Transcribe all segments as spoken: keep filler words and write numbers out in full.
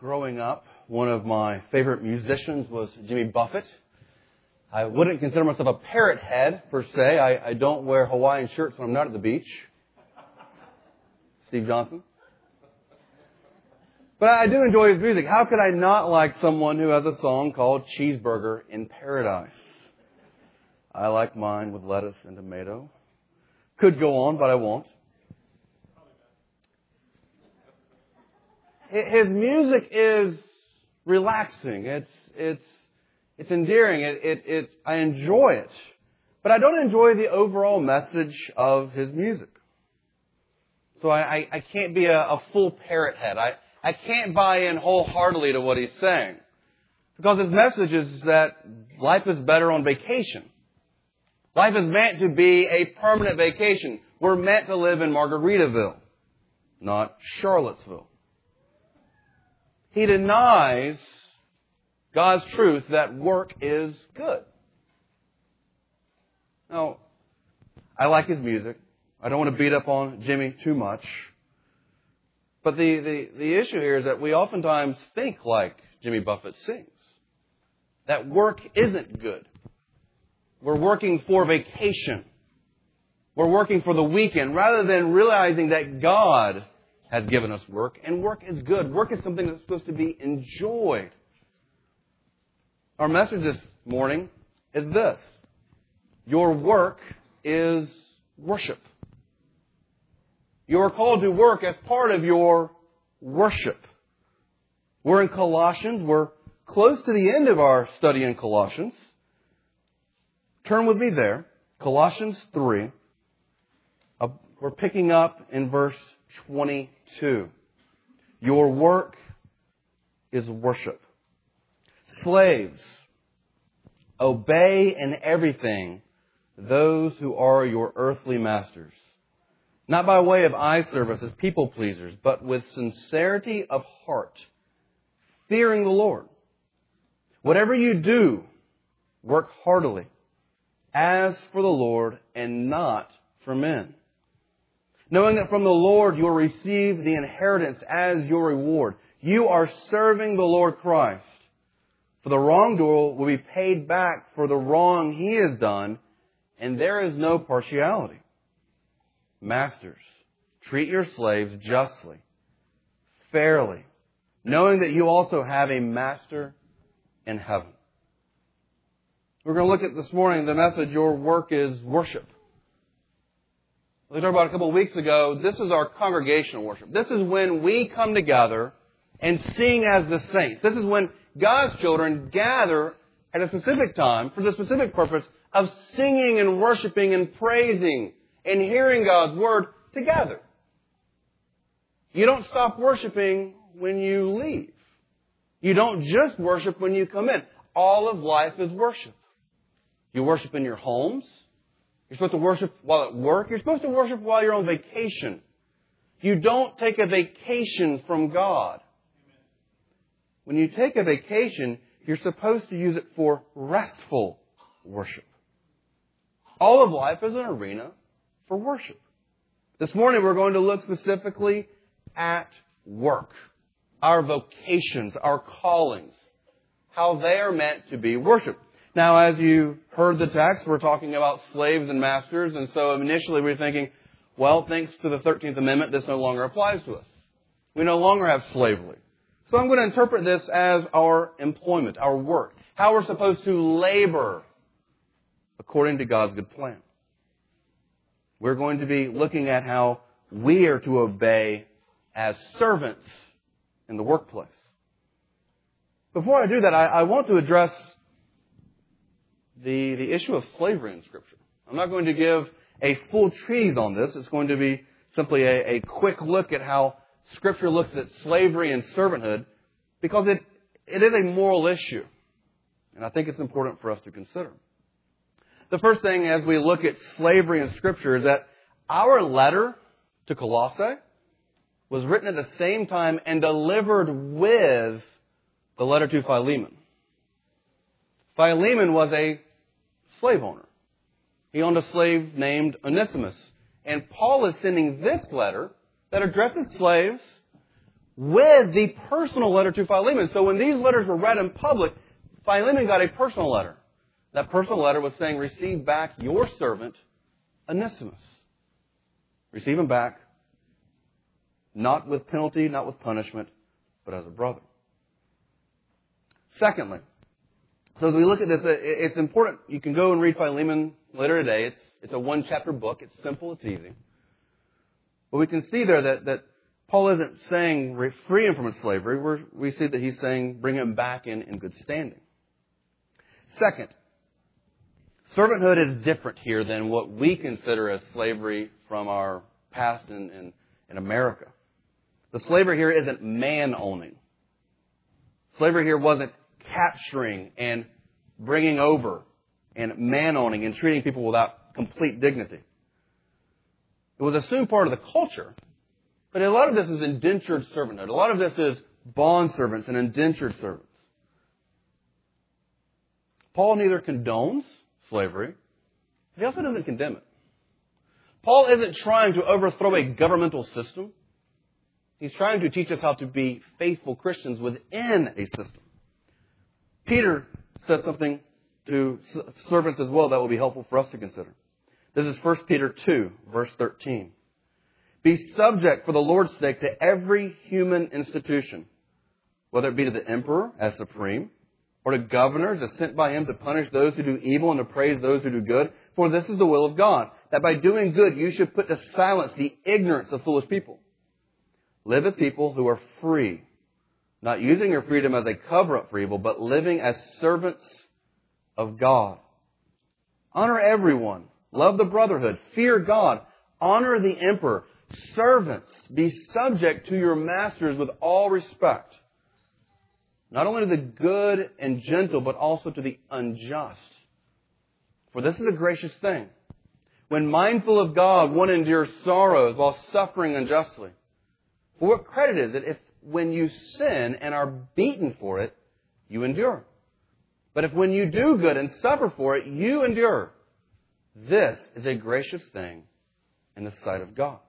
growing up, one of my favorite musicians was Jimmy Buffett. I wouldn't consider myself a parrot head, per se. I, I don't wear Hawaiian shirts when I'm not at the beach. Steve Johnson. But I do enjoy his music. How could I not like someone who has a song called Cheeseburger in Paradise? I like mine with lettuce and tomato. Could go on, but I won't. His music is relaxing. It's it's it's endearing. It, it it I enjoy it, but I don't enjoy the overall message of his music. So I I, I can't be a, a full parrot head. I I can't buy in wholeheartedly to what he's saying, because his message is that life is better on vacation. Life is meant to be a permanent vacation. We're meant to live in Margaritaville, not Charlottesville. He denies God's truth that work is good. Now, I like his music. I don't want to beat up on Jimmy too much. But the, the, the issue here is that we oftentimes think like Jimmy Buffett sings. That work isn't good. We're working for vacation. We're working for the weekend, rather than realizing that God has given us work, and work is good. Work is something that's supposed to be enjoyed. Our message this morning is this: your work is worship. You are called to work as part of your worship. We're in Colossians. We're close to the end of our study in Colossians. Turn with me there. Colossians three. We're picking up in verse twenty-two. Your work is worship. Slaves, obey in everything those who are your earthly masters, not by way of eye service as people pleasers, but with sincerity of heart, fearing the Lord. Whatever you do, work heartily, as for the Lord and not for men, knowing that from the Lord you will receive the inheritance as your reward. You are serving the Lord Christ. For the wrongdoer will be paid back for the wrong he has done, and there is no partiality. Masters, treat your slaves justly, fairly, knowing that you also have a master in heaven. We're going to look at this morning the message, your work is worship. We talked about a couple of weeks ago, this is our congregational worship. This is when we come together and sing as the saints. This is when God's children gather at a specific time for the specific purpose of singing and worshiping and praising and hearing God's Word together. You don't stop worshiping when you leave. You don't just worship when you come in. All of life is worship. You worship in your homes. You're supposed to worship while at work. You're supposed to worship while you're on vacation. You don't take a vacation from God. When you take a vacation, you're supposed to use it for restful worship. All of life is an arena for worship. This morning we're going to look specifically at work, our vocations, our callings, how they are meant to be worshiped. Now, as you heard the text, we're talking about slaves and masters, and so initially we we're thinking, well, thanks to the thirteenth Amendment, this no longer applies to us. We no longer have slavery. So I'm going to interpret this as our employment, our work, how we're supposed to labor according to God's good plan. We're going to be looking at how we are to obey as servants in the workplace. Before I do that, I, I want to address the, the issue of slavery in Scripture. I'm not going to give a full treatise on this. It's going to be simply a, a quick look at how Scripture looks at slavery and servanthood, because it, it is a moral issue. And I think it's important for us to consider. The first thing as we look at slavery in Scripture is that our letter to Colossae was written at the same time and delivered with the letter to Philemon. Philemon was a slave owner. He owned a slave named Onesimus. And Paul is sending this letter that addresses slaves with the personal letter to Philemon. So when these letters were read in public, Philemon got a personal letter. That personal letter was saying, receive back your servant, Onesimus. Receive him back, not with penalty, not with punishment, but as a brother. Secondly, so as we look at this, it's important. You can go and read Philemon later today. It's, it's a one-chapter book. It's simple. It's easy. But we can see there that, that Paul isn't saying free him from his slavery. We're, we see that he's saying bring him back in, in good standing. Second, servanthood is different here than what we consider as slavery from our past in, in, in America. The slavery here isn't man-owning. Slavery here wasn't capturing and bringing over and man-owning and treating people without complete dignity. It was assumed part of the culture, but a lot of this is indentured servanthood. A lot of this is bond servants and indentured servants. Paul neither condones slavery, but he also doesn't condemn it. Paul isn't trying to overthrow a governmental system. He's trying to teach us how to be faithful Christians within a system. Peter says something to servants as well that will be helpful for us to consider. This is First Peter two, verse thirteen. Be subject for the Lord's sake to every human institution, whether it be to the emperor as supreme, or to governors as sent by him to punish those who do evil and to praise those who do good. For this is the will of God, that by doing good you should put to silence the ignorance of foolish people. Live as people who are free, not using your freedom as a cover-up for evil, but living as servants of God. Honor everyone. Love the brotherhood. Fear God. Honor the emperor. Servants, be subject to your masters with all respect. Not only to the good and gentle, but also to the unjust. For this is a gracious thing. When mindful of God, one endures sorrows while suffering unjustly. For what credit is it if when you sin and are beaten for it, you endure? But if when you do good and suffer for it, you endure, this is a gracious thing in the sight of God.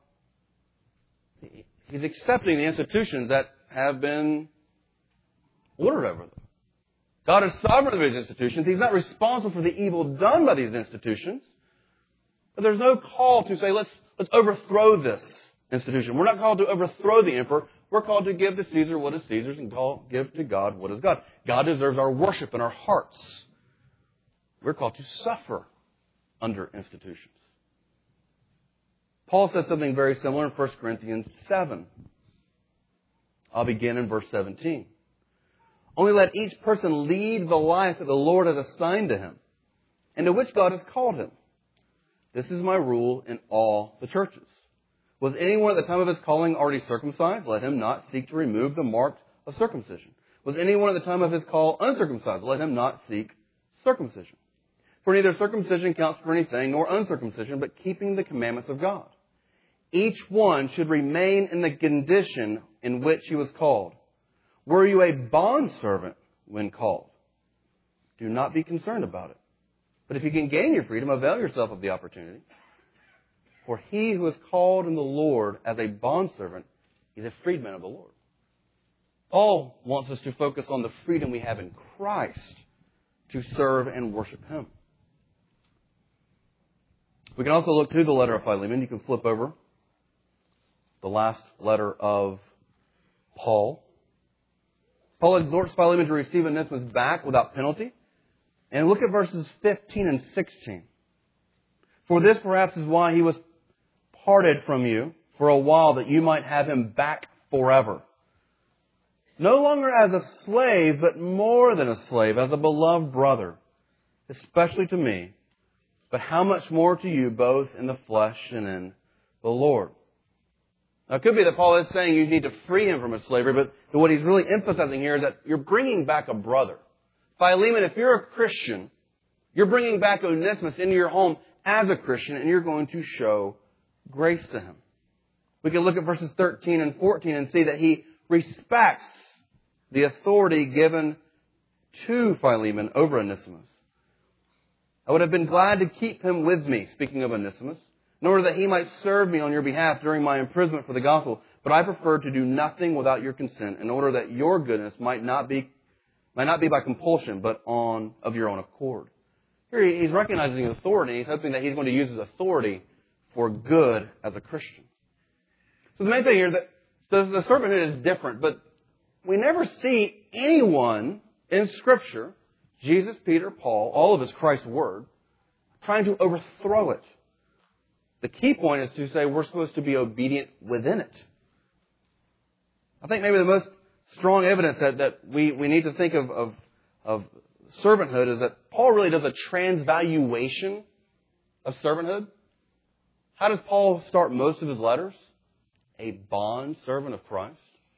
He's accepting the institutions that have been ordered over them. God is sovereign of these institutions. He's not responsible for the evil done by these institutions. But there's no call to say, let's, let's overthrow this institution. We're not called to overthrow the emperor. We're called to give to Caesar what is Caesar's and call, give to God what is God. God deserves our worship and our hearts. We're called to suffer under institutions. Paul says something very similar in First Corinthians seven. I'll begin in verse seventeen. Only let each person lead the life that the Lord has assigned to him, and to which God has called him. This is my rule in all the churches. Was anyone at the time of his calling already circumcised? Let him not seek to remove the mark of circumcision. Was anyone at the time of his call uncircumcised? Let him not seek circumcision. For neither circumcision counts for anything, nor uncircumcision, but keeping the commandments of God. Each one should remain in the condition in which he was called. Were you a bondservant when called? Do not be concerned about it. But if you can gain your freedom, avail yourself of the opportunity. For he who is called in the Lord as a bondservant is a freedman of the Lord. Paul wants us to focus on the freedom we have in Christ to serve and worship him. We can also look to the letter of Philemon. You can flip over the last letter of Paul. Paul exhorts Philemon to receive Onesimus back without penalty. And look at verses fifteen and sixteen. For this perhaps is why he was parted from you for a while, that you might have him back forever. No longer as a slave, but more than a slave, as a beloved brother, especially to me, but how much more to you both in the flesh and in the Lord. Now, it could be that Paul is saying you need to free him from his slavery, but what he's really emphasizing here is that you're bringing back a brother. Philemon, if you're a Christian, you're bringing back Onesimus into your home as a Christian, and you're going to show grace to him. We can look at verses thirteen and fourteen and see that he respects the authority given to Philemon over Onesimus. I would have been glad to keep him with me, speaking of Onesimus, in order that he might serve me on your behalf during my imprisonment for the gospel. But I prefer to do nothing without your consent, in order that your goodness might not be might not be by compulsion, but on of your own accord. Here he's recognizing his authority. He's hoping that he's going to use his authority for good as a Christian. So the main thing here is that the, the servanthood is different, but we never see anyone in Scripture, Jesus, Peter, Paul, all of us Christ's Word, trying to overthrow it. The key point is to say we're supposed to be obedient within it. I think maybe the most strong evidence that, that we, we need to think of, of, of servanthood is that Paul really does a transvaluation of servanthood. How does Paul start most of his letters? A bond servant of Christ.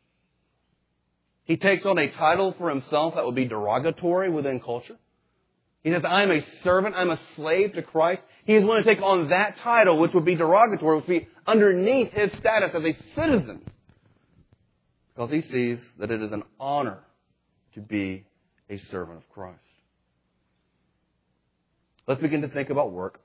He takes on a title for himself that would be derogatory within culture. He says, I'm a servant, I'm a slave to Christ. He is willing to take on that title, which would be derogatory, which would be underneath his status as a citizen. Because he sees that it is an honor to be a servant of Christ. Let's begin to think about work.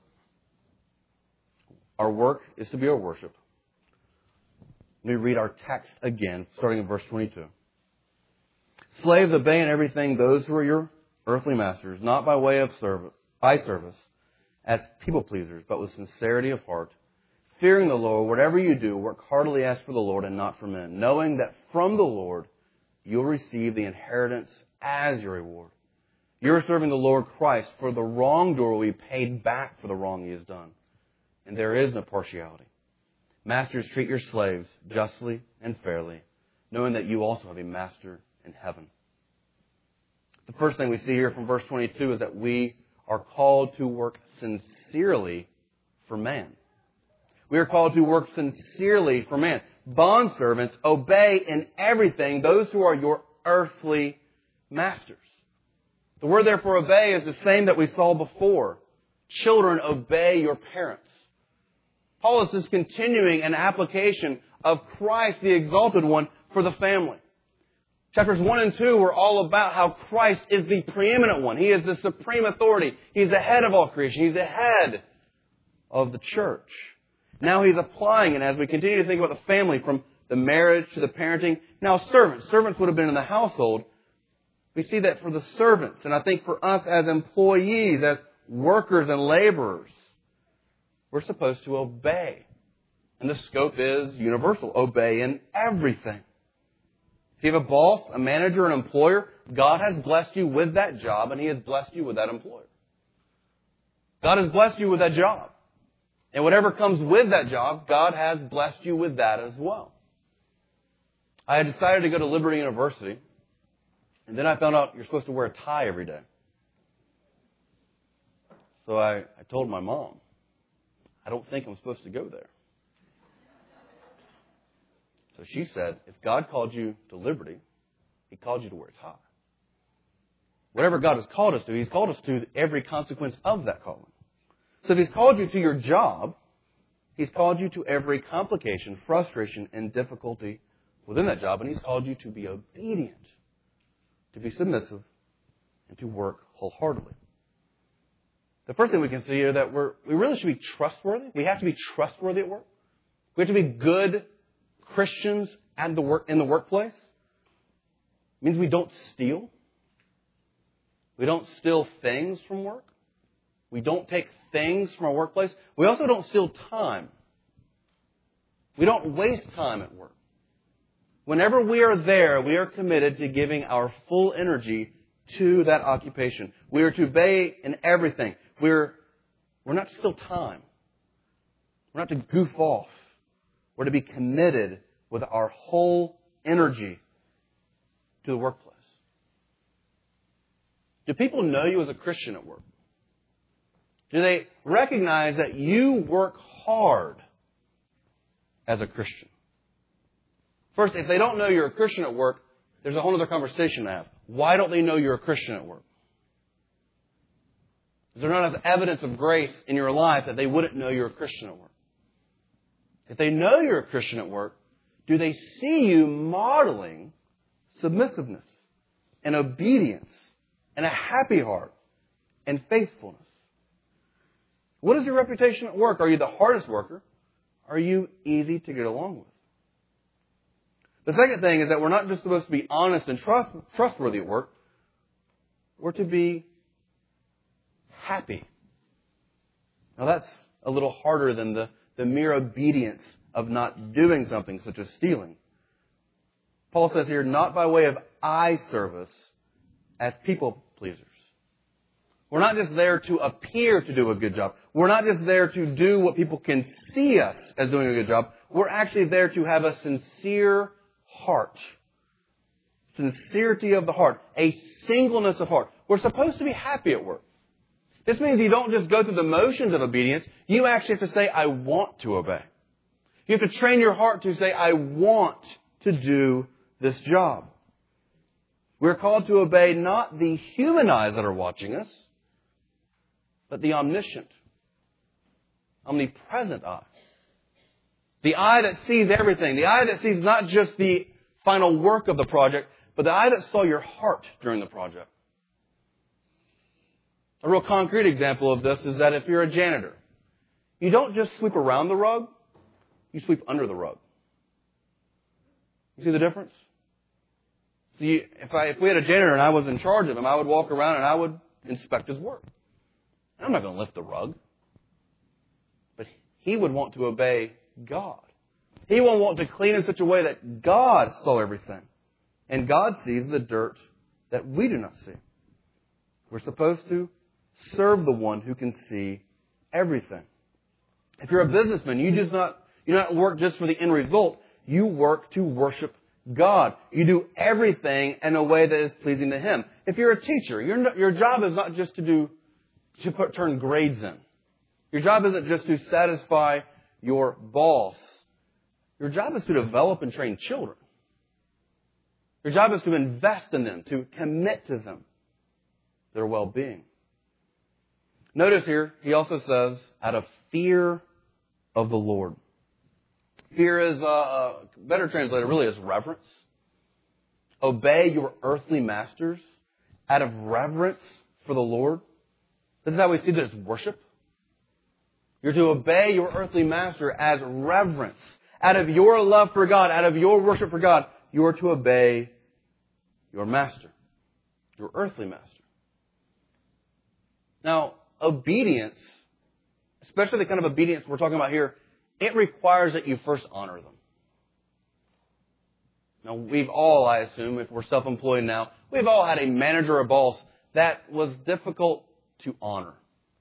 Our work is to be our worship. Let me read our text again, starting in verse twenty-two. Slaves, obey in everything those who are your earthly masters, not by way of service, eye service, as people pleasers, but with sincerity of heart, fearing the Lord. Whatever you do, work heartily as for the Lord and not for men, knowing that from the Lord you'll receive the inheritance as your reward. You're serving the Lord Christ, for the wrongdoer will be paid back for the wrong he has done. And there is no partiality. Masters, treat your slaves justly and fairly, knowing that you also have a master in heaven. The first thing we see here from verse twenty-two is that we are called to work sincerely for man. We are called to work sincerely for man. Bondservants, obey in everything those who are your earthly masters. The word there for obey is the same that we saw before. Children, obey your parents. Paul is just continuing an application of Christ, the exalted one, for the family. Chapters one and two were all about how Christ is the preeminent one. He is the supreme authority. He's the head of all creation. He's the head of the church. Now he's applying it as we continue to think about the family, from the marriage to the parenting. Now servants. Servants would have been in the household. We see that for the servants. And I think for us as employees, as workers and laborers, we're supposed to obey. And the scope is universal. Obey in everything. If you have a boss, a manager, an employer, God has blessed you with that job, and He has blessed you with that employer. God has blessed you with that job. And whatever comes with that job, God has blessed you with that as well. I had decided to go to Liberty University, and then I found out you're supposed to wear a tie every day. So I, I told my mom, I don't think I'm supposed to go there. So she said, if God called you to Liberty, He called you to wear a tie. Whatever God has called us to, He's called us to every consequence of that calling. So if He's called you to your job, He's called you to every complication, frustration, and difficulty within that job. And He's called you to be obedient, to be submissive, and to work wholeheartedly. The first thing we can see here is that we're, we really should be trustworthy. We have to be trustworthy at work. We have to be good Christians at the work, in the workplace. It means we don't steal. We don't steal things from work. We don't take things from our workplace. We also don't steal time. We don't waste time at work. Whenever we are there, we are committed to giving our full energy to that occupation. We are to obey in everything. We're, we're not to steal time. We're not to goof off. We're to be committed with our whole energy to the workplace. Do people know you as a Christian at work? Do they recognize that you work hard as a Christian? First, if they don't know you're a Christian at work, there's a whole other conversation to have. Why don't they know you're a Christian at work? Is there not enough evidence of grace in your life that they wouldn't know you're a Christian at work? If they know you're a Christian at work, do they see you modeling submissiveness and obedience and a happy heart and faithfulness? What is your reputation at work? Are you the hardest worker? Are you easy to get along with? The second thing is that we're not just supposed to be honest and trust, trustworthy at work. We're to be happy. Now that's a little harder than the, the mere obedience of not doing something, such as stealing. Paul says here, not by way of eye service as people pleasers. We're not just there to appear to do a good job. We're not just there to do what people can see us as doing a good job. We're actually there to have a sincere heart. Sincerity of the heart. A singleness of heart. We're supposed to be happy at work. This means you don't just go through the motions of obedience. You actually have to say, I want to obey. You have to train your heart to say, I want to do this job. We're called to obey not the human eyes that are watching us, but the omniscient, omnipresent eye. The eye that sees everything. The eye that sees not just the final work of the project, but the eye that saw your heart during the project. A real concrete example of this is that if you're a janitor, you don't just sweep around the rug, you sweep under the rug. You see the difference? See, if I, if we had a janitor and I was in charge of him, I would walk around and I would inspect his work. I'm not going to lift the rug. But he would want to obey God. He will want to clean in such a way that God saw everything. And God sees the dirt that we do not see. We're supposed to serve the one who can see everything. If you're a businessman, you just not you not work just for the end result. You work to worship God. You do everything in a way that is pleasing to Him. If you're a teacher, your your job is not just to do to put, turn grades in. Your job isn't just to satisfy your boss. Your job is to develop and train children. Your job is to invest in them, to commit to them, their well-being. Notice here, he also says, out of fear of the Lord. Fear is, uh, uh, better translated really is reverence. Obey your earthly masters out of reverence for the Lord. This is how we see that it's worship. You're to obey your earthly master as reverence. Out of your love for God, out of your worship for God, you are to obey your master, your earthly master. Now, obedience, especially the kind of obedience we're talking about here, it requires that you first honor them. Now, we've all, I assume, if we're self-employed now, we've all had a manager or boss that was difficult to honor.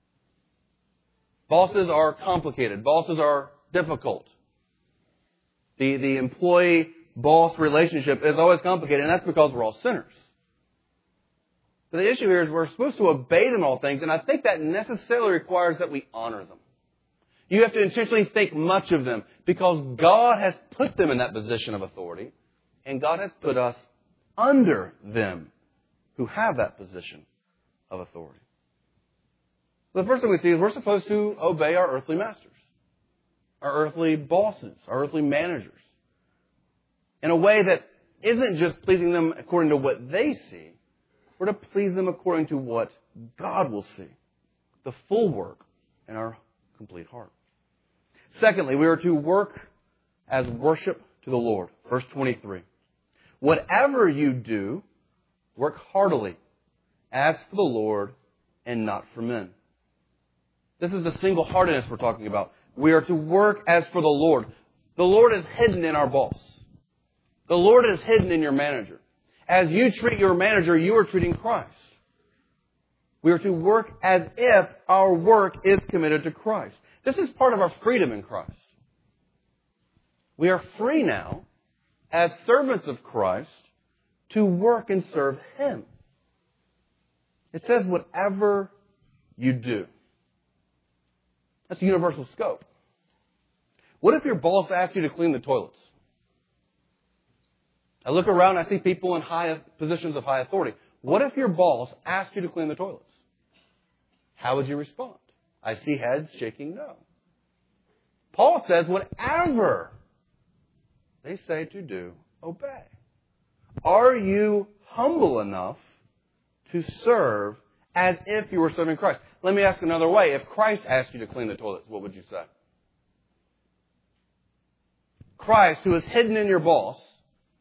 Bosses are complicated. Bosses are difficult. The, the employee-boss relationship is always complicated, and that's because we're all sinners. But the issue here is we're supposed to obey them in all things, and I think that necessarily requires that we honor them. You have to intentionally think much of them because God has put them in that position of authority, and God has put us under them who have that position of authority. The first thing we see is we're supposed to obey our earthly masters, our earthly bosses, our earthly managers, in a way that isn't just pleasing them according to what they see. We're to please them according to what God will see, the full work in our complete heart. Secondly, we are to work as worship to the Lord. Verse twenty-three. Whatever you do, work heartily, as for the Lord and not for men. This is the single-heartedness we're talking about. We are to work as for the Lord. The Lord is hidden in our boss. The Lord is hidden in your manager. As you treat your manager, you are treating Christ. We are to work as if our work is committed to Christ. This is part of our freedom in Christ. We are free now, as servants of Christ, to work and serve Him. It says, whatever you do. That's a universal scope. What if your boss asks you to clean the toilets? I look around and I see people in high positions of high authority. What if your boss asked you to clean the toilets? How would you respond? I see heads shaking no. Paul says, whatever they say to do, obey. Are you humble enough to serve as if you were serving Christ? Let me ask another way. If Christ asked you to clean the toilets, what would you say? Christ, who is hidden in your boss,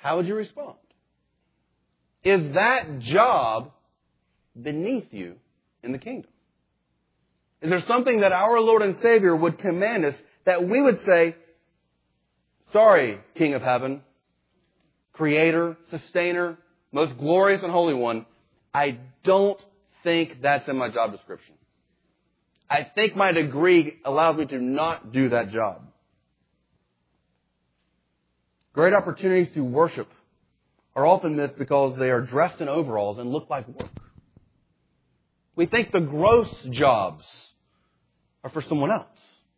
how would you respond? Is that job beneath you in the kingdom? Is there something that our Lord and Savior would command us that we would say, sorry, King of Heaven, Creator, Sustainer, Most Glorious and Holy One, I don't think that's in my job description. I think my degree allows me to not do that job. Great opportunities to worship are often missed because they are dressed in overalls and look like work. We think the gross jobs are for someone else.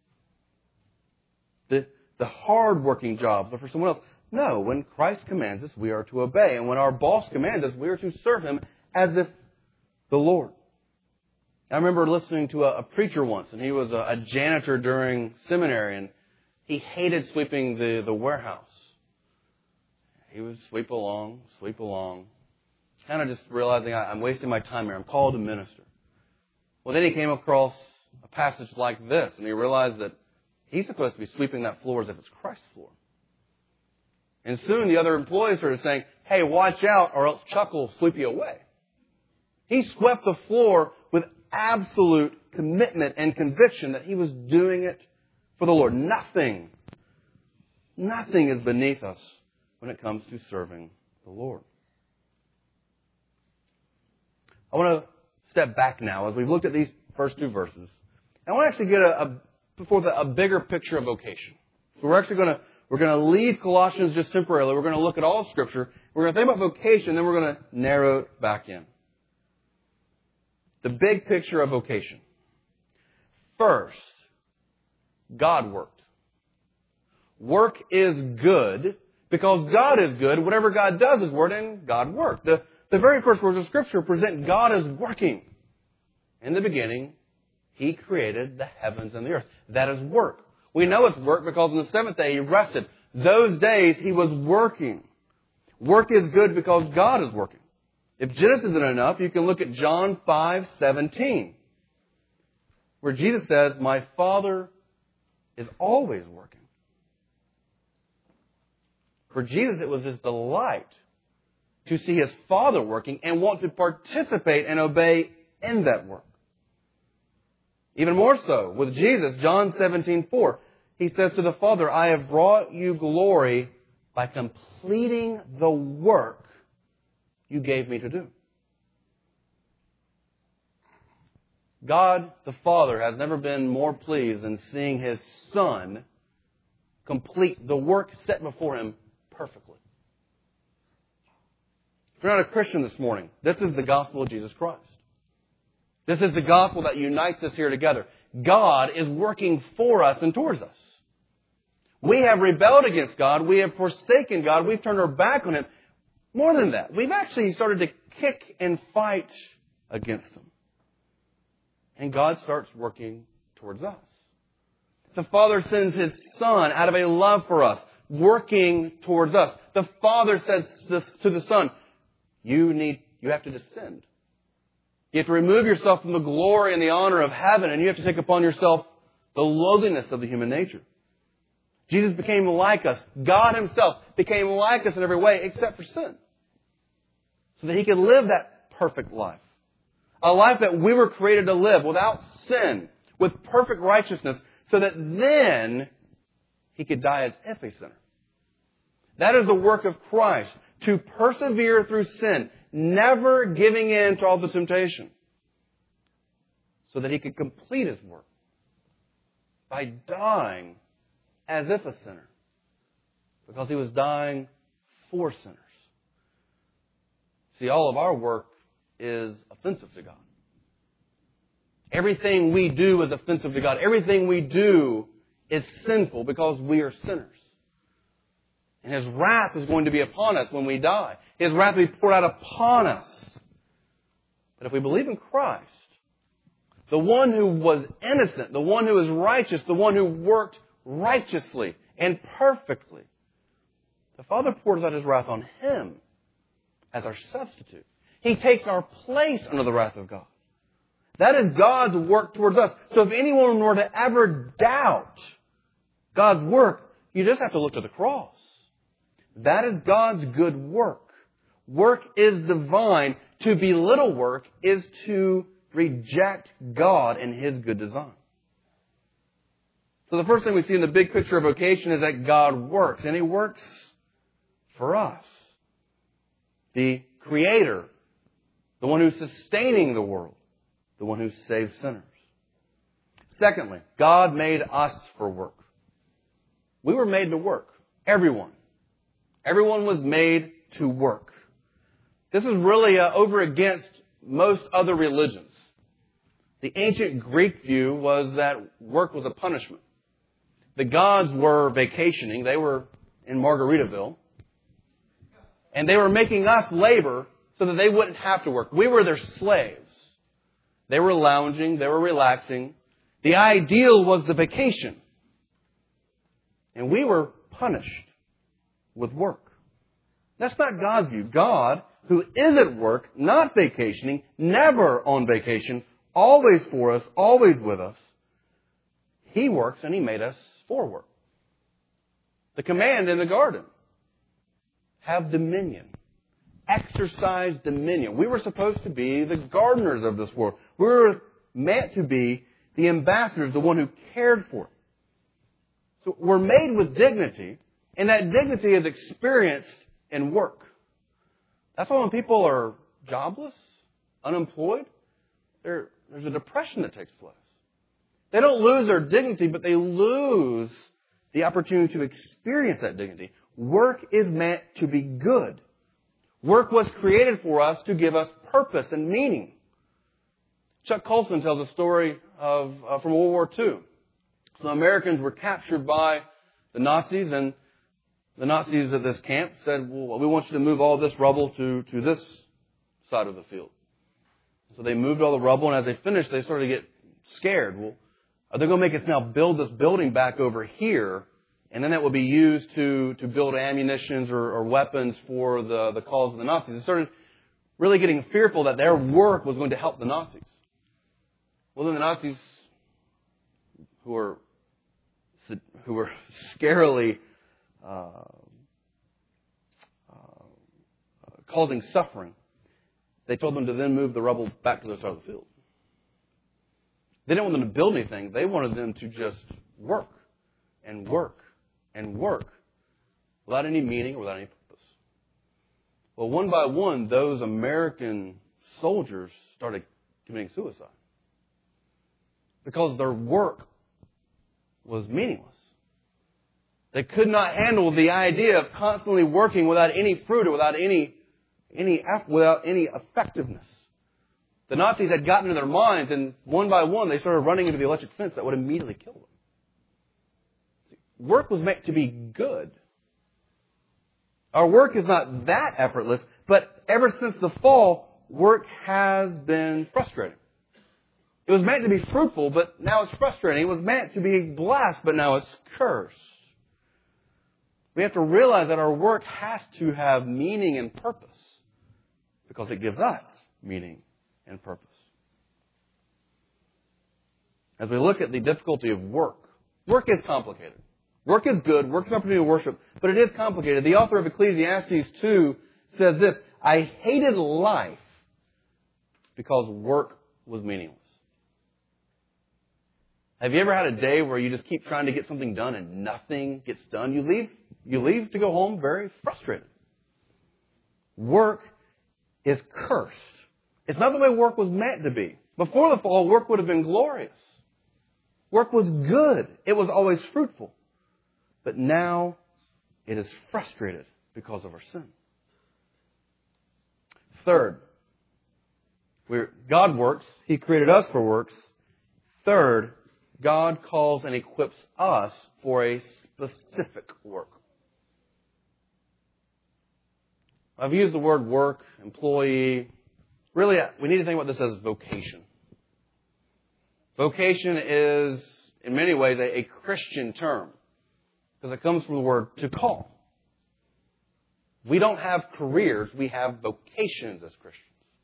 The, the hard-working jobs are for someone else. No, when Christ commands us, we are to obey. And when our boss commands us, we are to serve Him as if the Lord. I remember listening to a, a preacher once, and he was a, a janitor during seminary, and he hated sweeping the, the warehouse. He would sweep along, sweep along, kind of just realizing I, I'm wasting my time here. I'm called to minister. Well, then he came across a passage like this, and he realized that he's supposed to be sweeping that floor as if it's Christ's floor. And soon the other employees started saying, hey, watch out or else Chuck will sweep you away. He swept the floor with absolute commitment and conviction that he was doing it for the Lord. Nothing, nothing is beneath us when it comes to serving the Lord. I want to step back now as we've looked at these first two verses. I want to actually get a, a before the, a bigger picture of vocation. So we're actually going to we're going to leave Colossians just temporarily. We're going to look at all of Scripture. We're going to think about vocation, then we're going to narrow it back in. The big picture of vocation. First, God worked. Work is good because God is good. Whatever God does is word, and God worked. The, the very first words of Scripture present God as working. In the beginning, He created the heavens and the earth. That is work. We know it's work because on the seventh day He rested. Those days He was working. Work is good because God is working. If Genesis isn't enough, you can look at John five seventeen, where Jesus says, my Father is always working. For Jesus, it was His delight to see His Father working and want to participate and obey in that work. Even more so, with Jesus, John seventeen four, He says to the Father, I have brought you glory by completing the work you gave me to do. God, the Father, has never been more pleased than seeing His Son complete the work set before Him perfectly. If you're not a Christian this morning, this is the gospel of Jesus Christ. This is the gospel that unites us here together. God is working for us and towards us. We have rebelled against God. We have forsaken God. We've turned our back on Him. More than that, we've actually started to kick and fight against Him. And God starts working towards us. The Father sends His Son out of a love for us, working towards us. The Father says to the Son, you need, you have to descend. You have to remove yourself from the glory and the honor of heaven, and you have to take upon yourself the lowliness of the human nature. Jesus became like us. God Himself became like us in every way except for sin. So that He could live that perfect life. A life that we were created to live without sin, with perfect righteousness, so that then He could die as if a sinner. That is the work of Christ, to persevere through sin, never giving in to all the temptation, so that He could complete His work by dying as if a sinner, because He was dying for sinners. See, all of our work is offensive to God. Everything we do is offensive to God. Everything we do is sinful because we are sinners. And His wrath is going to be upon us when we die. His wrath will be poured out upon us. But if we believe in Christ, the one who was innocent, the one who is righteous, the one who worked righteously and perfectly, the Father pours out His wrath on Him as our substitute. He takes our place under the wrath of God. That is God's work towards us. So if anyone were to ever doubt God's work, you just have to look to the cross. That is God's good work. Work is divine. To belittle work is to reject God and His good design. So the first thing we see in the big picture of vocation is that God works, and He works for us. The Creator, the one who's sustaining the world, the one who saves sinners. Secondly, God made us for work. We were made to work. Everyone. Everyone was made to work. This is really uh, over against most other religions. The ancient Greek view was that work was a punishment. The gods were vacationing. They were in Margaritaville. And they were making us labor so that they wouldn't have to work. We were their slaves. They were lounging. They were relaxing. The ideal was the vacation. And we were punished with work. That's not God's view. God, who is at work, not vacationing, never on vacation, always for us, always with us, He works and He made us for work. The command in the garden, have dominion. Exercise dominion. We were supposed to be the gardeners of this world. We were meant to be the ambassadors, the one who cared for it. So we're made with dignity, and that dignity is experienced in work. That's why when people are jobless, unemployed, there, there's a depression that takes place. They don't lose their dignity, but they lose the opportunity to experience that dignity. Work is meant to be good. Work was created for us to give us purpose and meaning. Chuck Colson tells a story of uh, from World War Two. Some Americans were captured by the Nazis, and the Nazis at this camp said, well, we want you to move all this rubble to, to this side of the field. So they moved all the rubble, and as they finished, they started to get scared. Well, are they going to make us now build this building back over here, and then that will be used to, to build ammunitions or, or weapons for the, the cause of the Nazis? They started really getting fearful that their work was going to help the Nazis. Well, then the Nazis, who were who were scarily uh, uh, causing suffering, they told them to then move the rubble back to their side of the field. They didn't want them to build anything. They wanted them to just work and work and work without any meaning or without any purpose. Well, one by one, those American soldiers started committing suicide because their work was meaningless. They could not handle the idea of constantly working without any fruit or without any, any, without any effectiveness. The Nazis had gotten into their minds, and one by one they started running into the electric fence that would immediately kill them. Work was meant to be good. Our work is not that effortless, but ever since the fall, work has been frustrating. It was meant to be fruitful, but now it's frustrating. It was meant to be blessed, but now it's cursed. We have to realize that our work has to have meaning and purpose because it gives us meaning and purpose. As we look at the difficulty of work, work is complicated. Work is good. Work is an opportunity to worship, but it is complicated. The author of Ecclesiastes two says this, I hated life because work was meaningless. Have you ever had a day where you just keep trying to get something done and nothing gets done? You leave, you leave to go home very frustrated. Work is cursed. It's not the way work was meant to be. Before the fall, work would have been glorious. Work was good. It was always fruitful. But now it is frustrated because of our sin. Third, we're, God works. He created us for works. Third, God calls and equips us for a specific work. I've used the word work, employee. Really, we need to think about this as vocation. Vocation is, in many ways, a, a Christian term because it comes from the word to call. We don't have careers, we have vocations as Christians.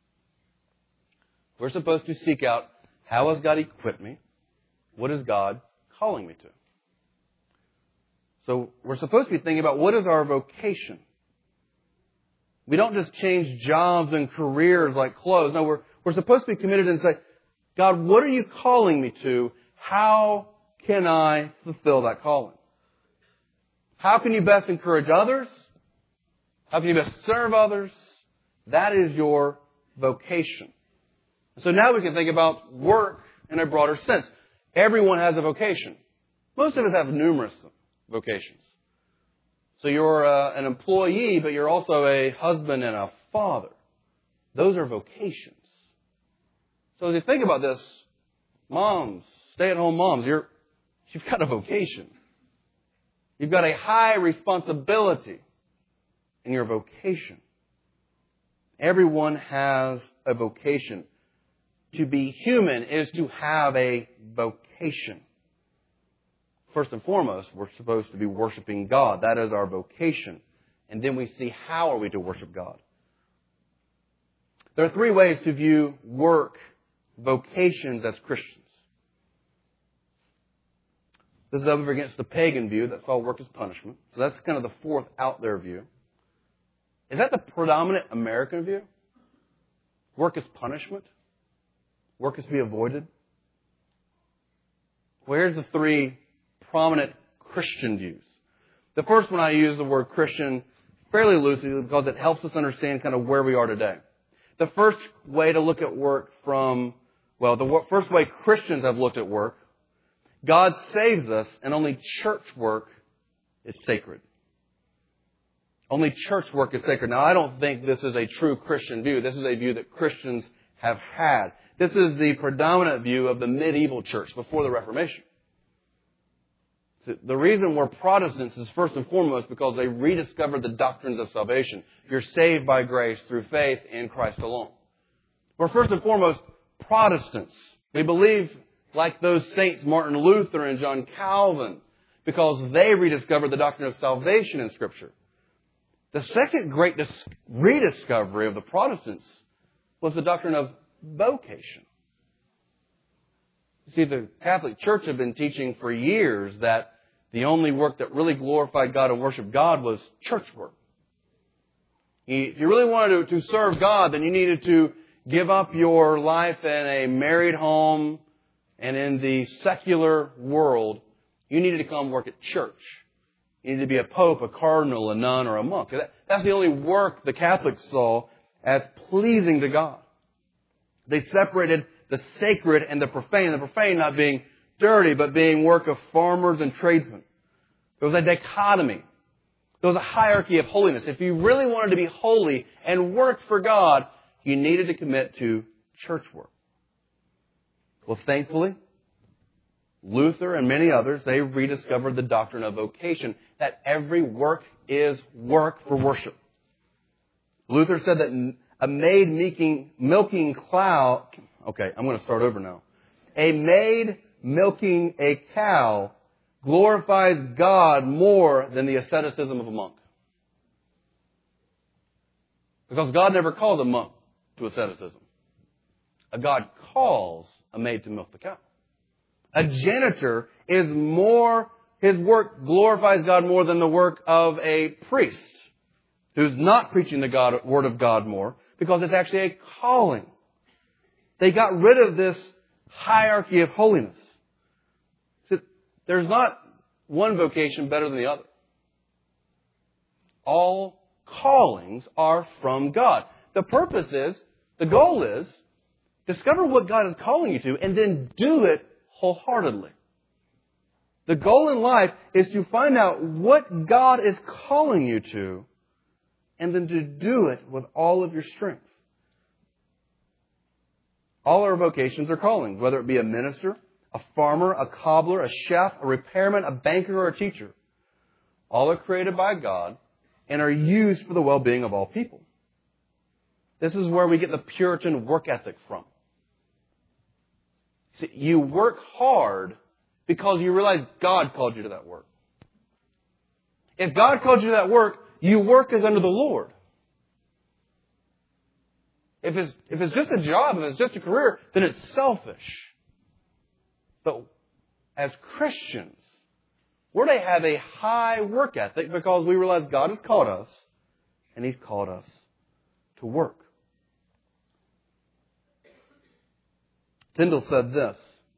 We're supposed to seek out, how has God equipped me? What is God calling me to? So we're supposed to be thinking about what is our vocation. We don't just change jobs and careers like clothes. No, we're, we're supposed to be committed and say, God, what are you calling me to? How can I fulfill that calling? How can you best encourage others? How can you best serve others? That is your vocation. So now we can think about work in a broader sense. Everyone has a vocation. Most of us have numerous vocations. So you're uh, an employee, but you're also a husband and a father. Those are vocations. So as you think about this, moms, stay-at-home moms, you're, you've got a vocation. You've got a high responsibility in your vocation. Everyone has a vocation. To be human is to have a vocation. First and foremost, we're supposed to be worshiping God. That is our vocation. And then we see how are we to worship God. There are three ways to view work, vocations as Christians. This is over against the pagan view that saw work as punishment. So that's kind of the fourth out there view. Is that the predominant American view? Work as punishment? Work is to be avoided? Well, here's the three prominent Christian views. The first one, I use the word Christian fairly loosely because it helps us understand kind of where we are today. The first way to look at work from, well, the first way Christians have looked at work, God saves us and only church work is sacred. Only church work is sacred. Now, I don't think this is a true Christian view. This is a view that Christians have had. This is the predominant view of the medieval church before the Reformation. The reason we're Protestants is first and foremost because they rediscovered the doctrines of salvation. You're saved by grace through faith in Christ alone. We're first and foremost Protestants. We believe like those saints Martin Luther and John Calvin because they rediscovered the doctrine of salvation in Scripture. The second great dis- rediscovery of the Protestants was the doctrine of vocation. You see, the Catholic Church had been teaching for years that the only work that really glorified God and worshiped God was church work. If you really wanted to, to serve God, then you needed to give up your life in a married home and in the secular world. You needed to come work at church. You needed to be a pope, a cardinal, a nun, or a monk. That, that's the only work the Catholics saw as pleasing to God. They separated the sacred and the profane. The profane not being dirty, but being work of farmers and tradesmen. There was a dichotomy. There was a hierarchy of holiness. If you really wanted to be holy and work for God, you needed to commit to church work. Well, thankfully, Luther and many others, they rediscovered the doctrine of vocation, that every work is work for worship. Luther said that a maid milking, milking cow, okay, I'm going to start over now. A maid milking a cow glorifies God more than the asceticism of a monk. Because God never called a monk to asceticism. A God calls a maid to milk the cow. A janitor is more, his work glorifies God more than the work of a priest who's not preaching the God, Word of God more, because it's actually a calling. They got rid of this hierarchy of holiness. So there's not one vocation better than the other. All callings are from God. The purpose is, the goal is, discover what God is calling you to and then do it wholeheartedly. The goal in life is to find out what God is calling you to and then to do it with all of your strength. All our vocations are callings, whether it be a minister, a farmer, a cobbler, a chef, a repairman, a banker, or a teacher. All are created by God and are used for the well-being of all people. This is where we get the Puritan work ethic from. See, you work hard because you realize God called you to that work. If God called you to that work, you work as under the Lord. If it's, if it's just a job, if it's just a career, then it's selfish. But as Christians, We're to have a high work ethic because we realize God has called us, and He's called us to work. Tyndall said this: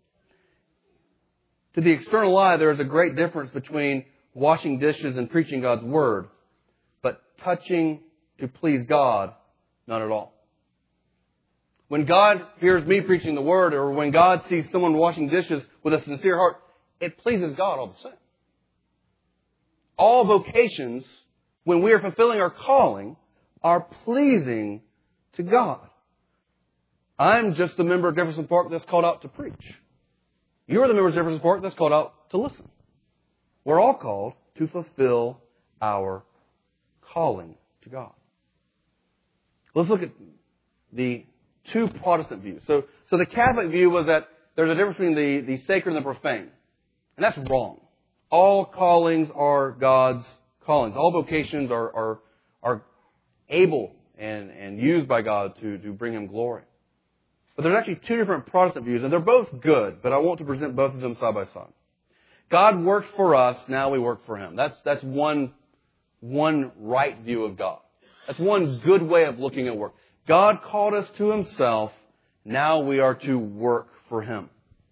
to the external eye, there is a great difference between washing dishes and preaching God's Word, but touching to please God, none at all. When God hears me preaching the Word, or when God sees someone washing dishes with a sincere heart, it pleases God all the same. All vocations, when we are fulfilling our calling, are pleasing to God. I'm just the member of Jefferson Park that's called out to preach. You're the member of Jefferson Park that's called out to listen. We're all called to fulfill our calling to God. Let's look at the two Protestant views. So, so the Catholic view was that there's a difference between the, the sacred and the profane. And that's wrong. All callings are God's callings. All vocations are, are, are able and, and used by God to, to bring Him glory. But there's actually two different Protestant views, and they're both good, but I want to present both of them side by side. God worked for us, now we work for Him. That's, that's one, one right view of God. That's one good way of looking at work. God called us to Himself, now we are to work for Him.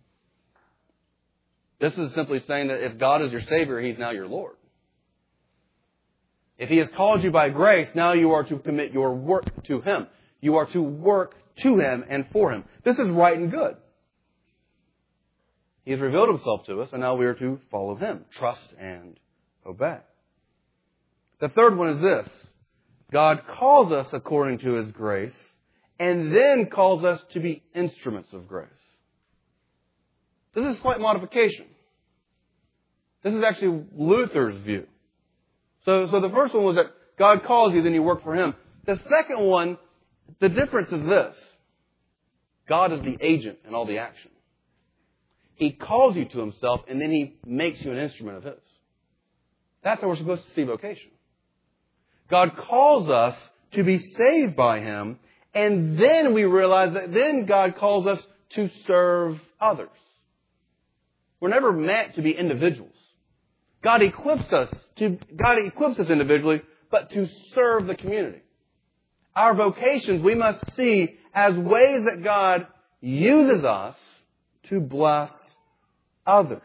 This is simply saying that if God is your Savior, He's now your Lord. If He has called you by grace, now you are to commit your work to Him. You are to work to Him and for Him. This is right and good. He has revealed Himself to us, and now we are to follow Him, trust and obey. The third one is this: God calls us according to His grace, and then calls us to be instruments of grace. This is a slight modification. This is actually Luther's view. So, so the first one was that God calls you, then you work for Him. The second one, the difference is this: God is the agent in all the action. He calls you to Himself, and then He makes you an instrument of His. That's how we're supposed to see vocation. God calls us to be saved by Him, and then we realize that then God calls us to serve others. We're never meant to be individuals. God equips us to, God equips us individually, but to serve the community. Our vocations we must see as ways that God uses us to bless others.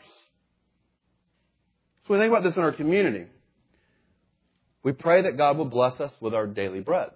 So we think about this in our community. We pray that God will bless us with our daily bread.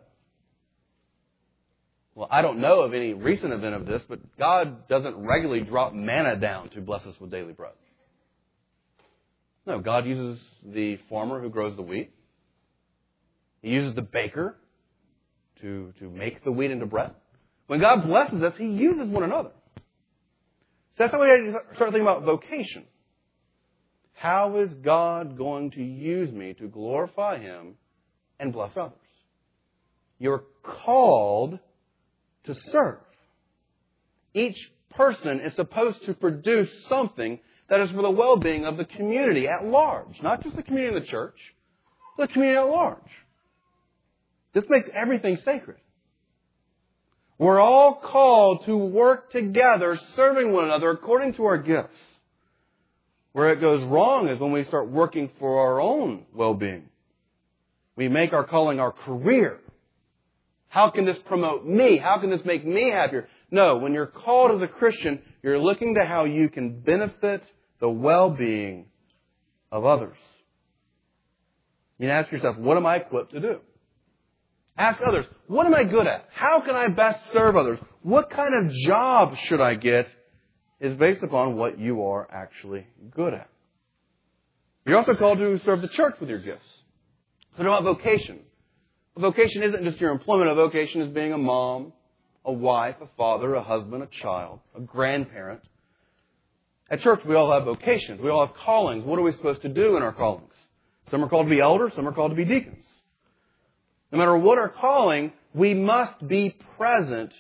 Well, I don't know of any recent event of this, but God doesn't regularly drop manna down to bless us with daily bread. No, God uses the farmer who grows the wheat. He uses the baker to, to make the wheat into bread. When God blesses us, He uses one another. So that's how we start thinking about vocation. How is God going to use me to glorify Him and bless others? You're called to serve. Each person is supposed to produce something that is for the well-being of the community at large. Not just the community of the church, but the community at large. This makes everything sacred. We're all called to work together, serving one another according to our gifts. Where it goes wrong is when we start working for our own well-being. We make our calling our career. How can this promote me? How can this make me happier? No, when you're called as a Christian, you're looking to how you can benefit the well-being of others. You can ask yourself, what am I equipped to do? Ask others, what am I good at? How can I best serve others? What kind of job should I get? Is based upon what you are actually good at. You're also called to serve the church with your gifts. So about vocation. A vocation isn't just your employment. A vocation is being a mom, a wife, a father, a husband, a child, a grandparent. At church, we all have vocations. We all have callings. What are we supposed to do in our callings? Some are called to be elders. Some are called to be deacons. No matter what our calling, we must be present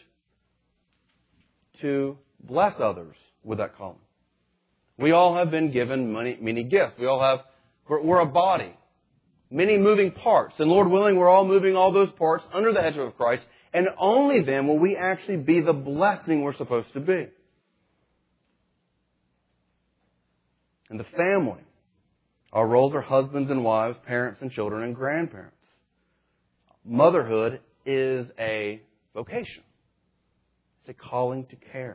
to bless others with that calling. We all have been given many, many gifts. We all have, we're, we're a body. Many moving parts. And Lord willing, we're all moving all those parts under the headship of Christ. And only then will we actually be the blessing we're supposed to be. And the family. Our roles are husbands and wives, parents and children, and grandparents. Motherhood is a vocation. It's a calling to care.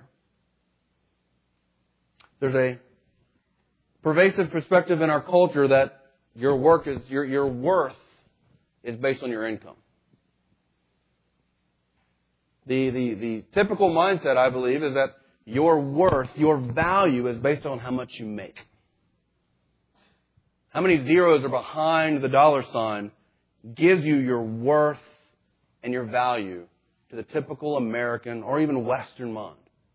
There's a pervasive perspective in our culture that your work is your your worth is based on your income. The the the typical mindset, I believe, is that your worth, your value is based on how much you make. How many zeros are behind the dollar sign gives you your worth and your value to the typical American or even Western mind.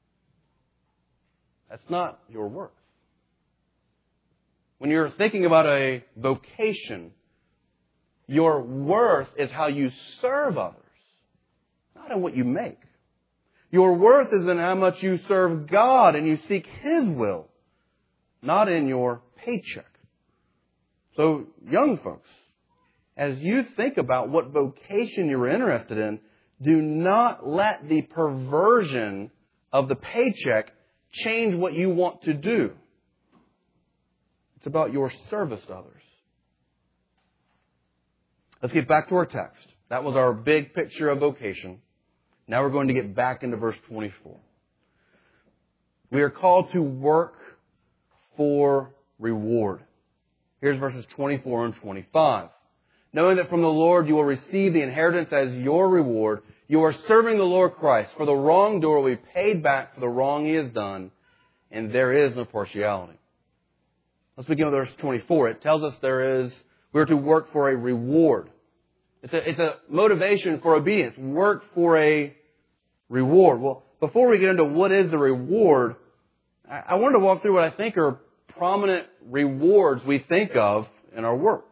That's not your worth. When you're thinking about a vocation, your worth is how you serve others, not in what you make. Your worth is in how much you serve God and you seek His will, not in your paycheck. So, young folks, as you think about what vocation you're interested in, do not let the perversion of the paycheck change what you want to do. It's about your service to others. Let's get back to our text. That was our big picture of vocation. Now we're going to get back into verse twenty-four. We are called to work for reward. Here's verses twenty-four and twenty-five. Knowing that from the Lord you will receive the inheritance as your reward, you are serving the Lord Christ. For the wrongdoer will be paid back for the wrong he has done, and there is no partiality. Let's begin with verse twenty-four. It tells us there is, we're to work for a reward. It's a, it's a motivation for obedience. Work for a reward. Well, before we get into what is the reward, I, I wanted to walk through what I think are prominent rewards we think of in our work.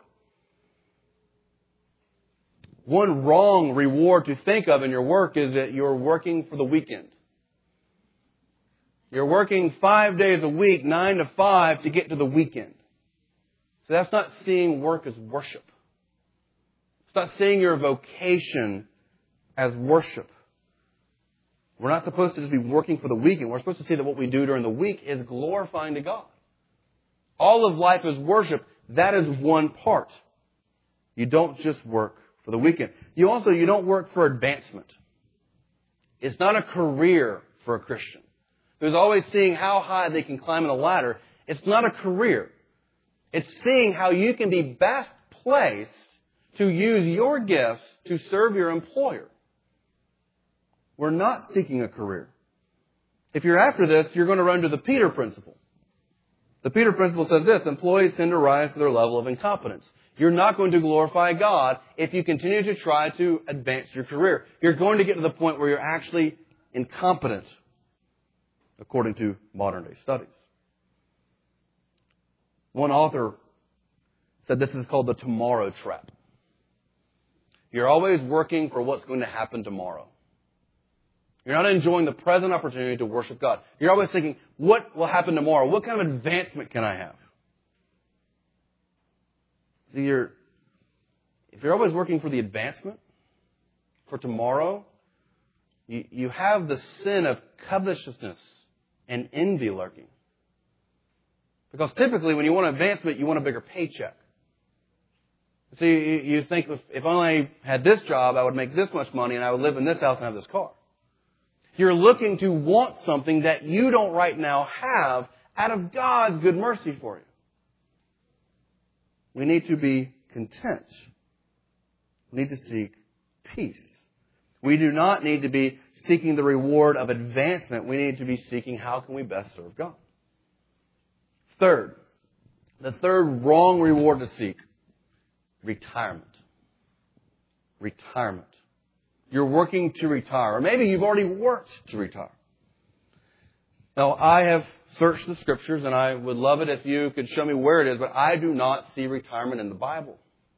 One wrong reward to think of in your work is that you're working for the weekend. You're working five days a week, nine to five, to get to the weekend. So that's not seeing work as worship. It's not seeing your vocation as worship. We're not supposed to just be working for the weekend. We're supposed to see that what we do during the week is glorifying to God. All of life is worship. That is one part. You don't just work for the weekend. You also, you don't work for advancement. It's not a career for a Christian who's always seeing how high they can climb in the ladder. It's not a career. It's seeing how you can be best placed to use your gifts to serve your employer. We're not seeking a career. If you're after this, you're going to run to the Peter principle. The Peter principle says this: employees tend to rise to their level of incompetence. You're not going to glorify God if you continue to try to advance your career. You're going to get to the point where you're actually incompetent, according to modern day studies. One author said this is called the tomorrow trap. You're always working for what's going to happen tomorrow. You're not enjoying the present opportunity to worship God. You're always thinking, what will happen tomorrow? What kind of advancement can I have? See, you're, if you're always working for the advancement, for tomorrow, you, you have the sin of covetousness and envy lurking. Because typically when you want advancement, you want a bigger paycheck. So you, you think, if, if only I had this job, I would make this much money and I would live in this house and have this car. You're looking to want something that you don't right now have out of God's good mercy for you. We need to be content. We need to seek peace. We do not need to be seeking the reward of advancement. We need to be seeking how can we best serve God. Third, the third wrong reward to seek, retirement. Retirement. You're working to retire. Or maybe you've already worked to retire. Now, I have searched the Scriptures, and I would love it if you could show me where it is, but I do not see retirement in the Bible.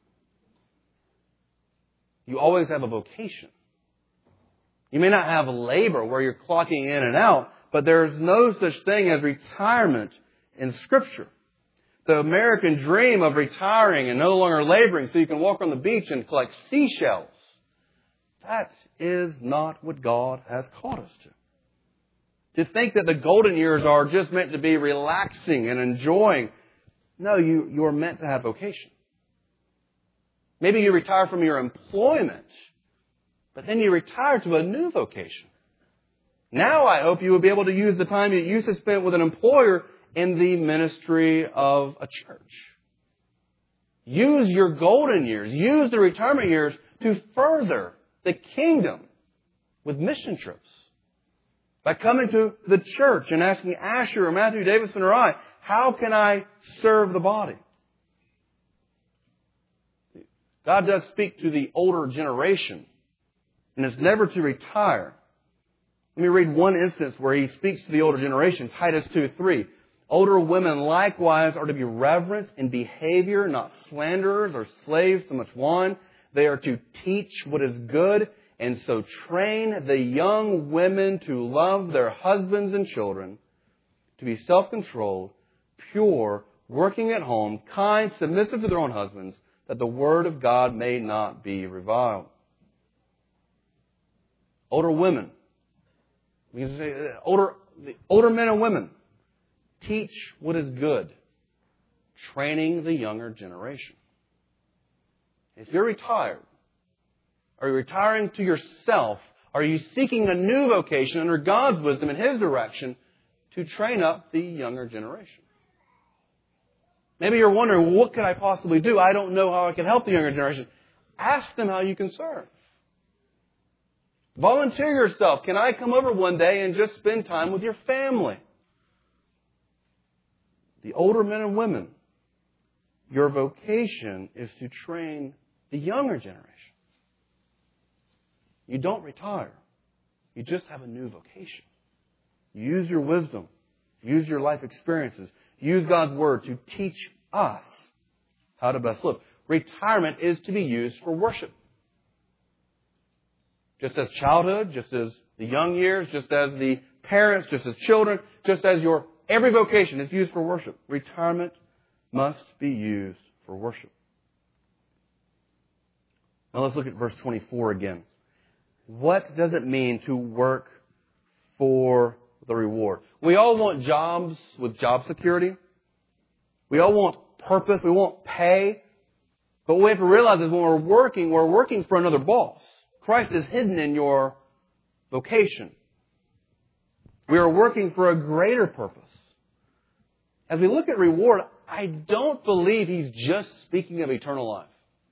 You always have a vocation. You may not have labor where you're clocking in and out, but there's no such thing as retirement in Scripture. The American dream of retiring and no longer laboring so you can walk on the beach and collect seashells, that is not what God has called us to. To think that the golden years are just meant to be relaxing and enjoying, No, you, you're meant to have vocation. Maybe you retire from your employment, but then you retire to a new vocation. Now I hope you will be able to use the time you used to spend with an employer in the ministry of a church. Use your golden years, use the retirement years to further the kingdom with mission trips. By coming to the church and asking Asher or Matthew Davison or I, how can I serve the body? God does speak to the older generation, and it's never to retire. Let me read one instance where He speaks to the older generation, Titus two three. Older women likewise are to be reverent in behavior, not slanderers or slaves to much wine. They are to teach what is good, and so train the young women to love their husbands and children, to be self-controlled, pure, working at home, kind, submissive to their own husbands, that the word of God may not be reviled. Older women, we can say older, older men and women, teach what is good, training the younger generation. If you're retired, are you retiring to yourself? Are you seeking a new vocation under God's wisdom and His direction to train up the younger generation? Maybe you're wondering, well, what could I possibly do? I don't know how I can help the younger generation. Ask them how you can serve. Volunteer yourself. Can I come over one day and just spend time with your family? The older men and women, your vocation is to train the younger generation. You don't retire. You just have a new vocation. Use your wisdom. Use your life experiences. Use God's Word to teach us how to best live. Retirement is to be used for worship. Just as childhood, just as the young years, just as the parents, just as children, just as your every vocation is used for worship. Retirement must be used for worship. Now let's look at verse twenty-four again. What does it mean to work for the reward? We all want jobs with job security. We all want purpose. We want pay. But what we have to realize is when we're working, we're working for another boss. Christ is hidden in your vocation. We are working for a greater purpose. As we look at reward, I don't believe He's just speaking of eternal life.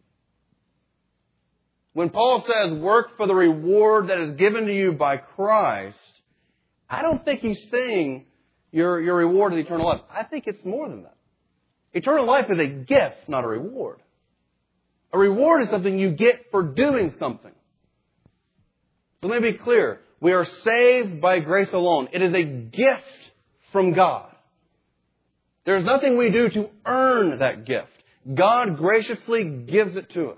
When Paul says, work for the reward that is given to you by Christ, I don't think he's saying your, your reward is eternal life. I think it's more than that. Eternal life is a gift, not a reward. A reward is something you get for doing something. So let me be clear. We are saved by grace alone. It is a gift from God. There is nothing we do to earn that gift. God graciously gives it to us.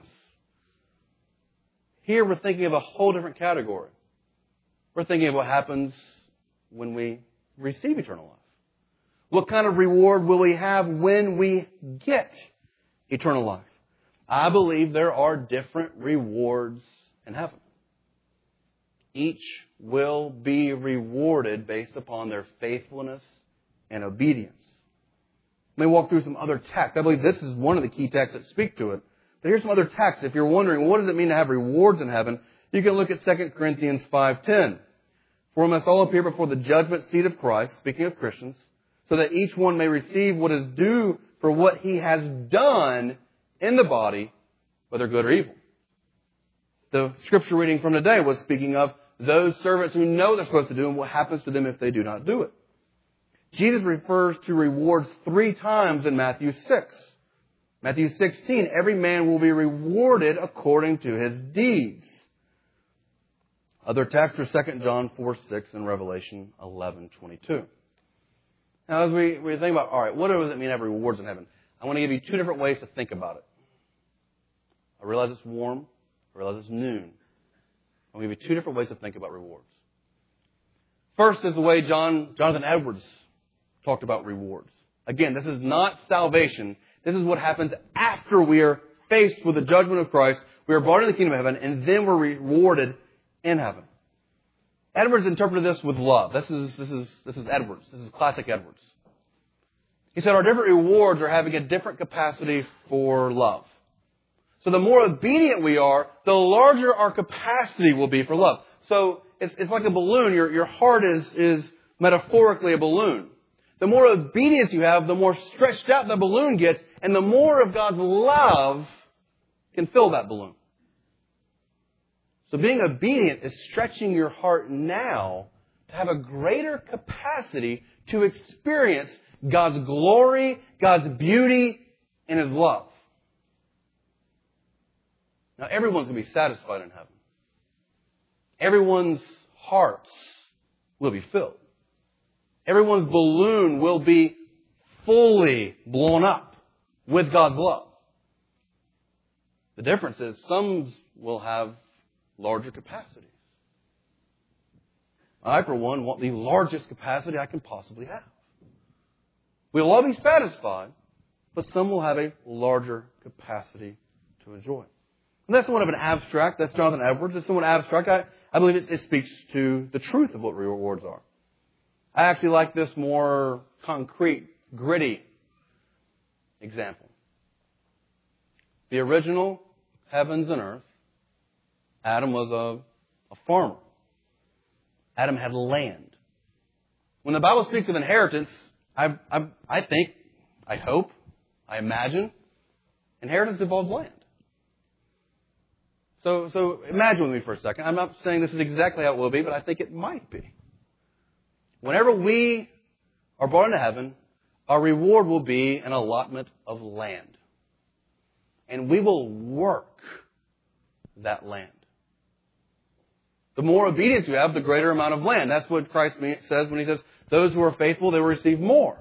Here we're thinking of a whole different category. We're thinking of what happens when we receive eternal life. What kind of reward will we have when we get eternal life? I believe there are different rewards in heaven. Each will be rewarded based upon their faithfulness and obedience. Let me walk through some other texts. I believe this is one of the key texts that speak to it. But here's some other texts. If you're wondering, what does it mean to have rewards in heaven? You can look at Second Corinthians five ten. For we must all appear before the judgment seat of Christ, speaking of Christians, so that each one may receive what is due for what he has done in the body, whether good or evil. The scripture reading from today was speaking of those servants who know they're supposed to do and what happens to them if they do not do it. Jesus refers to rewards three times in Matthew six. Matthew sixteen, every man will be rewarded according to his deeds. Other texts are Second John four six and Revelation eleven twenty-two. Now, as we, we think about, all right, what does it mean to have rewards in heaven? I want to give you two different ways to think about it. I realize it's warm. I realize it's noon. I'll give you two different ways to think about rewards. First is the way John Jonathan Edwards talked about rewards. Again, this is not salvation. This is what happens after we are faced with the judgment of Christ. We are brought into the kingdom of heaven, and then we're rewarded in heaven. Edwards interpreted this with love. This is, this is, this is Edwards. This is classic Edwards. He said our different rewards are having a different capacity for love. So the more obedient we are, the larger our capacity will be for love. So it's, it's like a balloon. Your, your heart is, is metaphorically a balloon. The more obedience you have, the more stretched out the balloon gets, and the more of God's love can fill that balloon. So being obedient is stretching your heart now to have a greater capacity to experience God's glory, God's beauty, and His love. Now, everyone's going to be satisfied in heaven. Everyone's hearts will be filled. Everyone's balloon will be fully blown up with God's love. The difference is some will have larger capacities. I, for one, want the largest capacity I can possibly have. We'll all be satisfied, but some will have a larger capacity to enjoy. And that's somewhat of an abstract. That's Jonathan Edwards. It's somewhat abstract. I, I believe it, it speaks to the truth of what rewards are. I actually like this more concrete, gritty example. The original heavens and earth, Adam was a, a farmer. Adam had land. When the Bible speaks of inheritance, I, I, I think, I hope, I imagine, inheritance involves land. So, so imagine with me for a second. I'm not saying this is exactly how it will be, but I think it might be. Whenever we are brought into heaven, our reward will be an allotment of land. And we will work that land. The more obedience you have, the greater amount of land. That's what Christ says when He says, those who are faithful, they will receive more.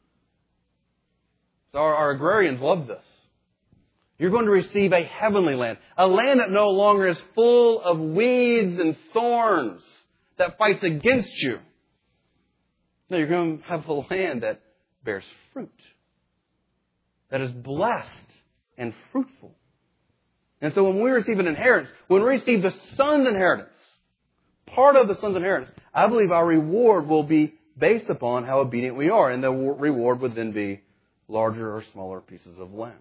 So our, our agrarians love this. You're going to receive a heavenly land. A land that no longer is full of weeds and thorns that fights against you. No, you're going to have a land that bears fruit. That is blessed and fruitful. And so when we receive an inheritance, when we receive the Son's inheritance, part of the Son's inheritance, I believe our reward will be based upon how obedient we are. And the reward would then be larger or smaller pieces of land.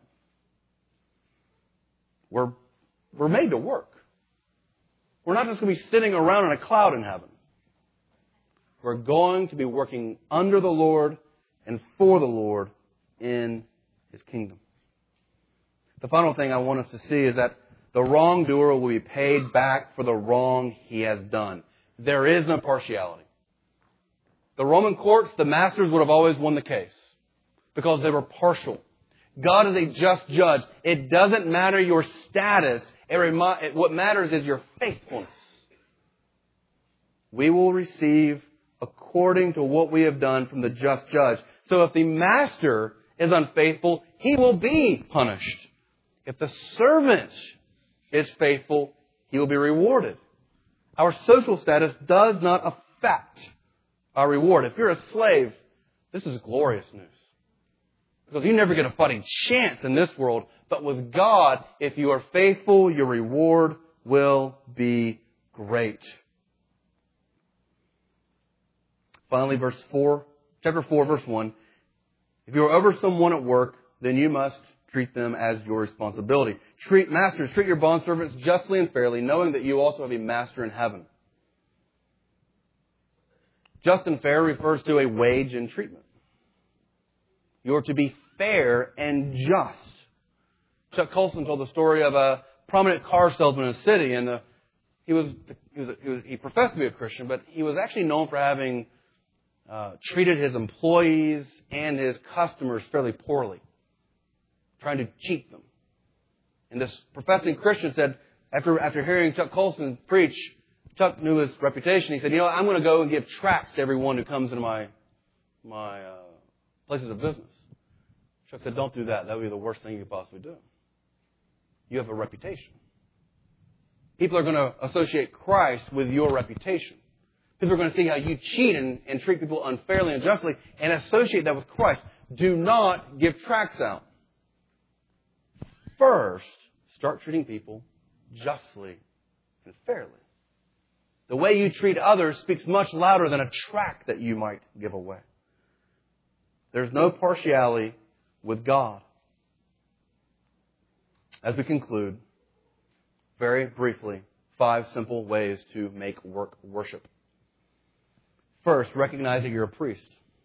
We're, we're made to work. We're not just going to be sitting around in a cloud in heaven. We're going to be working under the Lord and for the Lord in His kingdom. The final thing I want us to see is that the wrongdoer will be paid back for the wrong he has done. There is no partiality. The Roman courts, the masters would have always won the case because they were partial. God is a just judge. It doesn't matter your status. It remi- what matters is your faithfulness. We will receive according to what we have done from the just judge. So if the master is unfaithful, he will be punished. If the servant is faithful, he will be rewarded. Our social status does not affect our reward. If you're a slave, this is glorious news. Because you never get a fighting chance in this world. But with God, if you are faithful, your reward will be great. Finally, verse four, chapter four, verse one. If you are over someone at work, then you must treat them as your responsibility. Treat masters, treat your bondservants justly and fairly, knowing that you also have a master in heaven. Just and fair refers to a wage and treatment. You are to be fair and just. Chuck Colson told the story of a prominent car salesman in a city, and the, he was he was, he was he professed to be a Christian, but he was actually known for having uh, treated his employees and his customers fairly poorly, trying to cheat them. And this professing Christian said, after after hearing Chuck Colson preach, Chuck knew his reputation. He said, "You know, I'm going to go and give tracts to everyone who comes into my my uh, places of business." Chuck said, "Don't do that. That would be the worst thing you could possibly do. You have a reputation. People are going to associate Christ with your reputation. People are going to see how you cheat and, and treat people unfairly and justly and associate that with Christ. Do not give tracts out. First, start treating people justly and fairly. The way you treat others speaks much louder than a tract that you might give away. There's no partiality with God. As we conclude, very briefly, five simple ways to make work worship. First, recognize that you're a priest.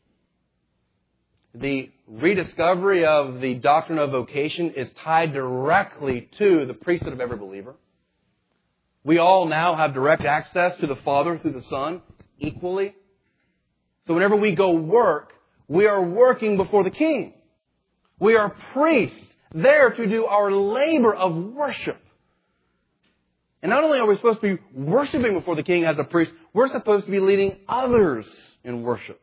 The rediscovery of the doctrine of vocation is tied directly to the priesthood of every believer. We all now have direct access to the Father through the Son equally. So whenever we go work, we are working before the King. We are priests there to do our labor of worship. And not only are we supposed to be worshiping before the King as a priest, we're supposed to be leading others in worship.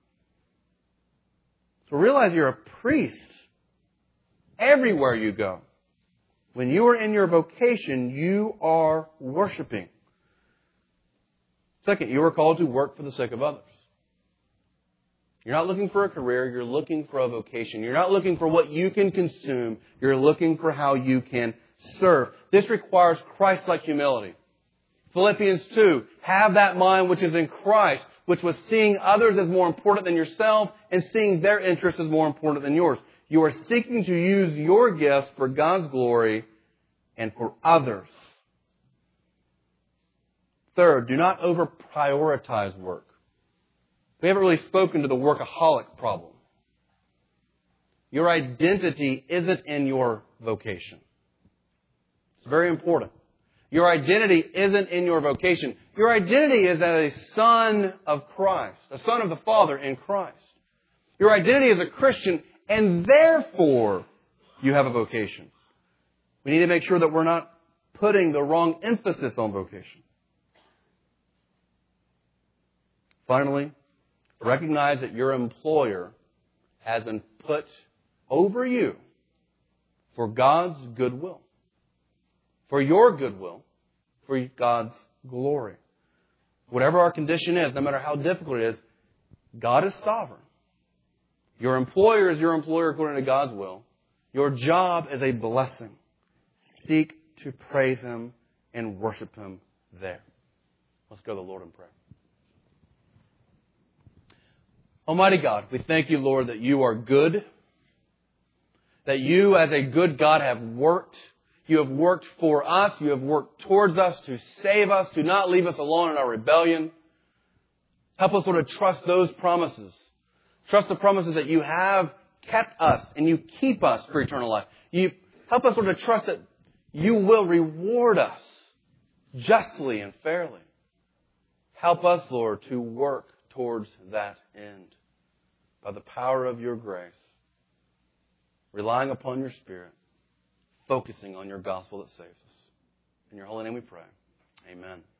So realize you're a priest everywhere you go. When you are in your vocation, you are worshiping. Second, you are called to work for the sake of others. You're not looking for a career, you're looking for a vocation. You're not looking for what you can consume, you're looking for how you can serve. This requires Christ-like humility. Philippians two, have that mind which is in Christ, which was seeing others as more important than yourself and seeing their interests as more important than yours. You are seeking to use your gifts for God's glory and for others. Third, do not over-prioritize work. We haven't really spoken to the workaholic problem. Your identity isn't in your vocation. It's very important. Your identity isn't in your vocation. Your identity is as a son of Christ, a son of the Father in Christ. Your identity is a Christian, and therefore you have a vocation. We need to make sure that we're not putting the wrong emphasis on vocation. Finally, recognize that your employer has been put over you for God's goodwill. For your goodwill, for God's glory. Whatever our condition is, no matter how difficult it is, God is sovereign. Your employer is your employer according to God's will. Your job is a blessing. Seek to praise Him and worship Him there. Let's go to the Lord in prayer. Almighty God, we thank you, Lord, that you are good. That you, as a good God, have worked. You have worked for us. You have worked towards us to save us, to not leave us alone in our rebellion. Help us, Lord, to trust those promises. Trust the promises that you have kept us and you keep us for eternal life. You help us, Lord, to trust that you will reward us justly and fairly. Help us, Lord, to work towards that end by the power of your grace, relying upon your Spirit, focusing on your gospel that saves us. In your holy name we pray. Amen.